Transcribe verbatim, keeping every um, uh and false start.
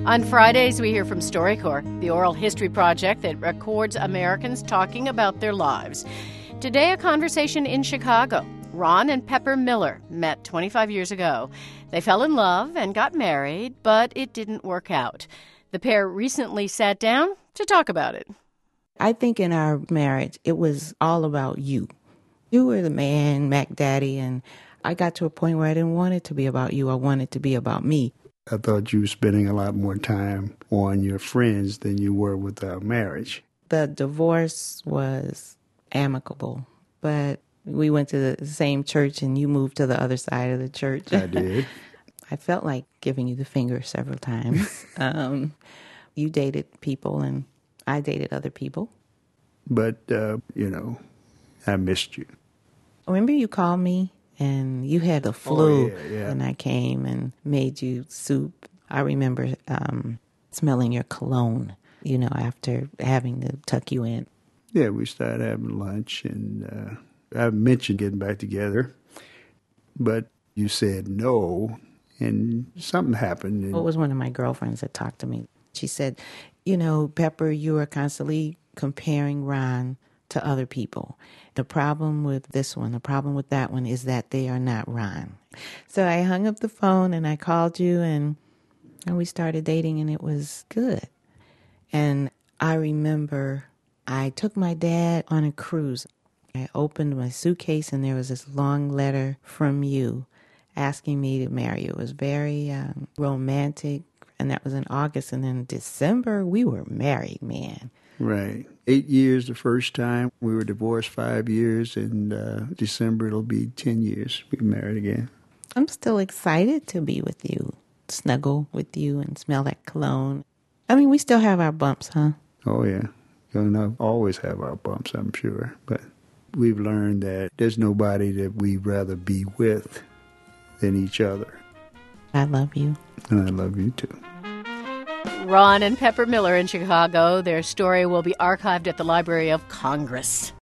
On Fridays, we hear from StoryCorps, the oral history project that records Americans talking about their lives. Today, a conversation in Chicago. Ron and Pepper Miller met twenty-five years ago. They fell in love and got married, but it didn't work out. The pair recently sat down to talk about it. I think in our marriage, it was all about you. You were the man, Mac Daddy, and I got to a point where I didn't want it to be about you. I wanted it to be about me. I thought you were spending a lot more time on your friends than you were with our marriage. The divorce was amicable, but we went to the same church and you moved to the other side of the church. I did. I felt like giving you the finger several times. um, you dated people and I dated other people. But, uh, you know, I missed you. Remember you called me and you had the flu, oh, yeah, yeah. and I came and made you soup. I remember um, smelling your cologne, you know, after having to tuck you in. Yeah, we started having lunch, and uh, I mentioned getting back together, but you said no, and something happened. And Well, it was one of my girlfriends that talked to me. She said, you know, Pepper, you are constantly comparing Ron to other people. The problem with this one, the problem with that one is that they are not Ron. So I hung up the phone and I called you and, and we started dating and it was good. And I remember I took my dad on a cruise. I opened my suitcase and there was this long letter from you asking me to marry you. It was very um, romantic, and that was in August. And then in December, we were married, man. Right. Eight years the first time. We were divorced five years. In uh, December, it'll be ten years. We married again. I'm still excited to be with you, snuggle with you and smell that cologne. I mean, we still have our bumps, huh? Oh, yeah. You'll always have our bumps, I'm sure. But we've learned that there's nobody that we'd rather be with than each other. I love you. And I love you, too. Ron and Pepper Miller in Chicago. Their story will be archived at the Library of Congress.